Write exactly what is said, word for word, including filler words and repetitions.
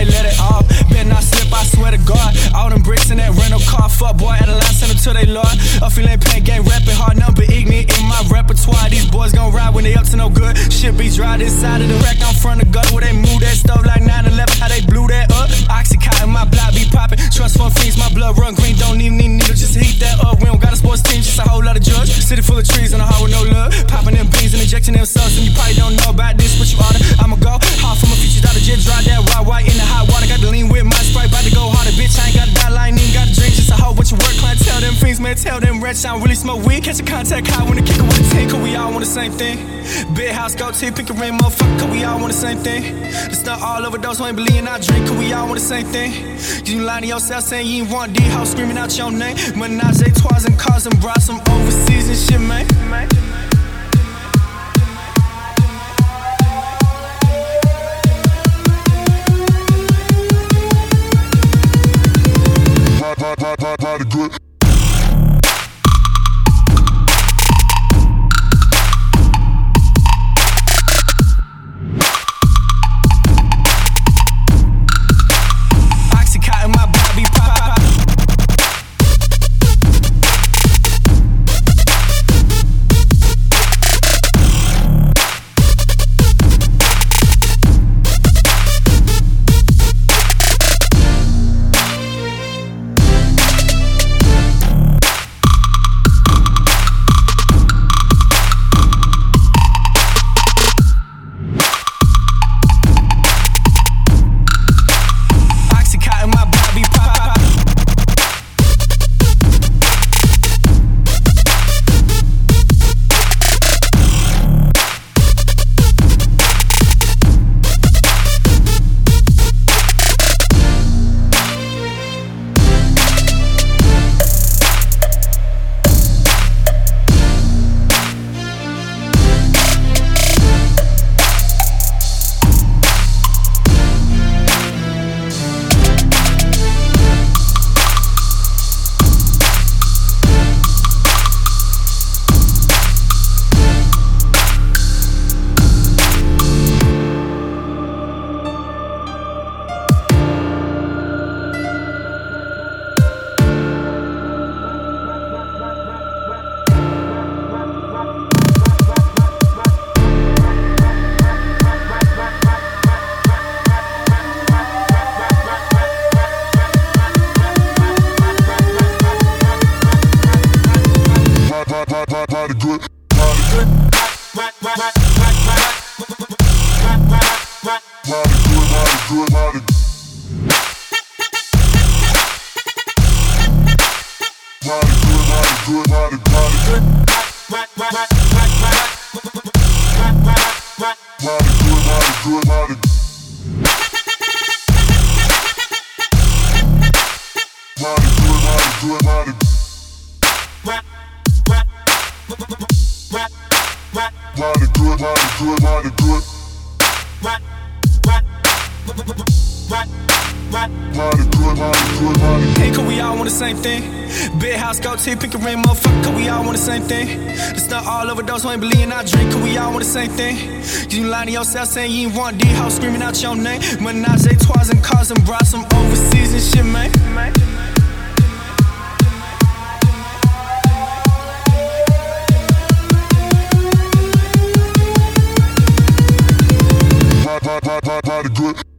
might let it off. Better not slip, I swear to God. All them bricks in that rental car, fuck boy, at the last send them to they lord. A feeling pain gang rapping hard, number ignorant in my repertoire. These boys gon' ride when they up to no good. Shit be dry this side of the rack, I'm front of gutter where they move that stuff like nine eleven. How they blew that up? Oxycontin, my block be popping. Trust fund fiends, my blood run green. Don't even need needle, just heat that up. We don't got a sports team, just a whole lot of drugs. City full of trees and a hole with no love. Popping them beans and injecting themselves, and you probably don't know about this, but you oughta. I'ma go hard from a future dollar, just dry that white white in the hot water. Got to lean with my Sprite, about to go harder. Bitch, I ain't got a dollar, I ain't even got a drink, just a whole bunch of work. Client tell them fiends, man, tell them rats I don't really smoke weed. Catch a contact high when the kicker with the team, cause we all want the same thing. Big house, go T, pink and ring, motherfucker, cause we all want the same thing. The stuff all overdose, who ain't believing I drink, cause we all want the same thing. You lying to yourself saying you ain't want D house screaming out your name. Menage a trois and cars and bras from overseas and shit, man. Party good. Oxycontin, my body pop. Party good. Hey, cause we all want the same thing. Big house, go T, pink and ring, motherfucker, cause we all want the same thing. The stuff all overdose, who ain't believing I drink, cause we all want the same thing. You lying to yourself saying you ain't want D house screaming out your name. Menage a trois and cars and bras from overseas and shit, man. Party good.